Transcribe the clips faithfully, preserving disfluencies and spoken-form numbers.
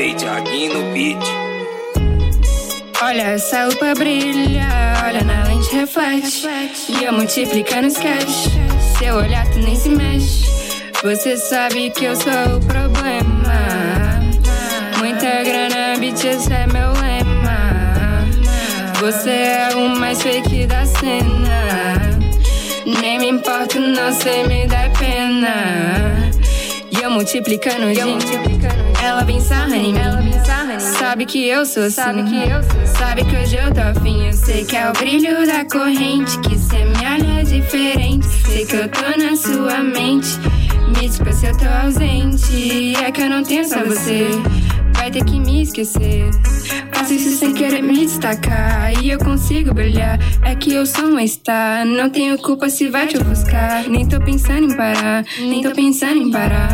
Ei, Thiaguinho no beat. Olha, essa lupa brilha, olha na lente reflete. E eu multiplicando os cash. Seu olhar tu nem se mexe. Você sabe que eu sou o problema. Muita grana, bitch, esse é meu lema. Você é o mais fake da cena. Nem me importo, não sei, me dá pena. E eu multiplicando o gin. Ela vem sarrando em mim. Sabe que eu sou assim. Sabe que hoje eu tô afim. Eu sei que é o brilho da corrente, que cê me olha diferente. Sei que eu tô na sua mente. Mística se eu tô ausente. É que eu não tenho só você. Vai ter que me esquecer. Faço isso sem querer me destacar. E eu consigo brilhar. É que eu sou uma star. Não tenho culpa se vai te ofuscar. Nem tô pensando em parar. Nem tô pensando em parar.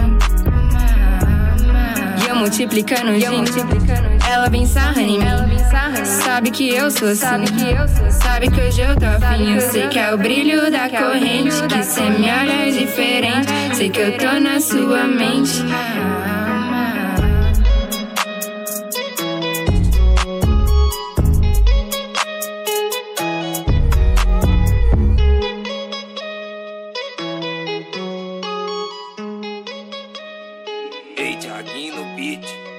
E eu multiplicando o gin. Ela vem sarrando em mim. Sabe que eu sou assim. Sabe que hoje eu tô afim. Eu sei que é o brilho da corrente, que cê me olha diferente. Sei que eu tô na sua mente. Ei, Thiaguinho no beat.